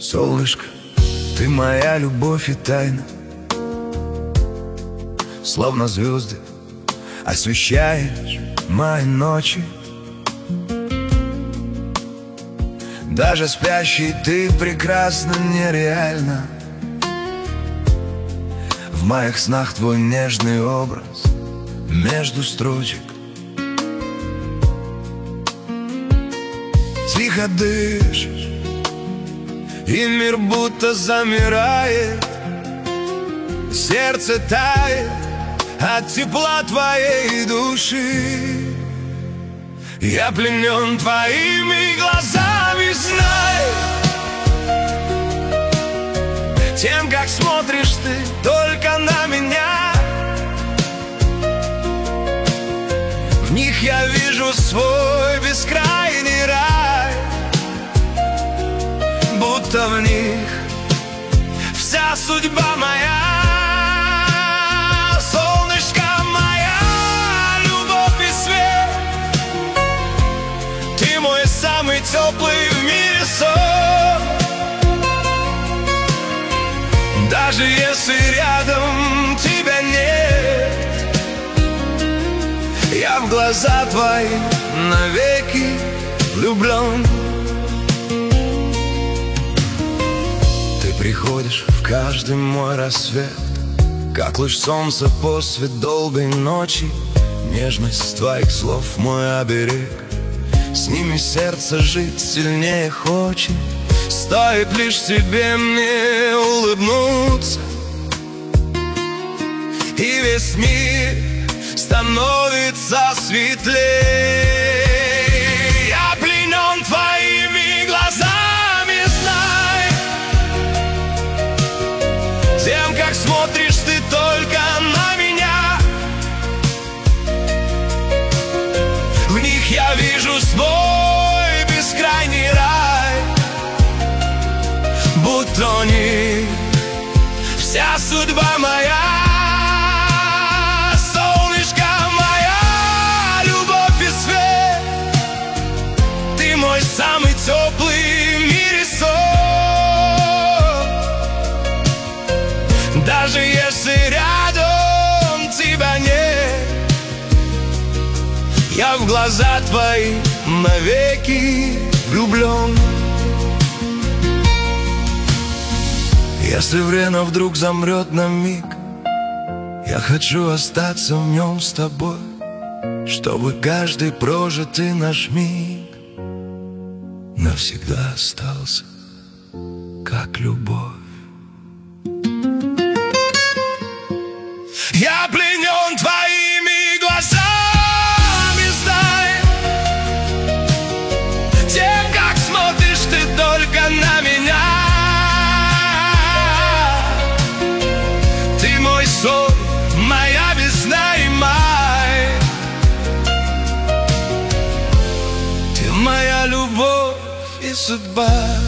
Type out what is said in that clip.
Солнышко, ты моя любовь и тайна, словно звезды освещаешь мои ночи. Даже спящий ты прекрасна, нереально. В моих снах твой нежный образ между строчек. Тихо дышишь, и мир будто замирает. Сердце тает от тепла твоей души. Я пленен твоими глазами, знай, тем, как смотришь ты только на меня. В них я вижу свой бескрайний рай, будто в них вся судьба моя. Солнышко, моя любовь и свет, ты мой самый теплый в мире сон. Даже если рядом тебя нет, я в глаза твои навеки влюблен. Ты приходишь в каждый мой рассвет, как луч солнца после долгой ночи. Нежность твоих слов мой оберег, с ними сердце жить сильнее хочет. Стоит лишь тебе мне улыбнуться, и весь мир становится светлее. Я пленен твоими глазами, знай, тем, как смотришь ты только на меня. В них я вижу свой бескрайний рай, будто у них вся судьба моя. Солнышко, моя любовь и свет, ты мой самый теплый в мире сон. Даже если рядом тебя нет, я в глаза твои навеки влюблен. Если время вдруг замрет на миг, я хочу остаться в нем с тобой, чтобы каждый прожитый наш миг навсегда остался как любовь. Я пленен твоими глазами, знай, тем, как смотришь ты только на меня. Ты мой сон, моя весна и май, ты моя любовь и судьба.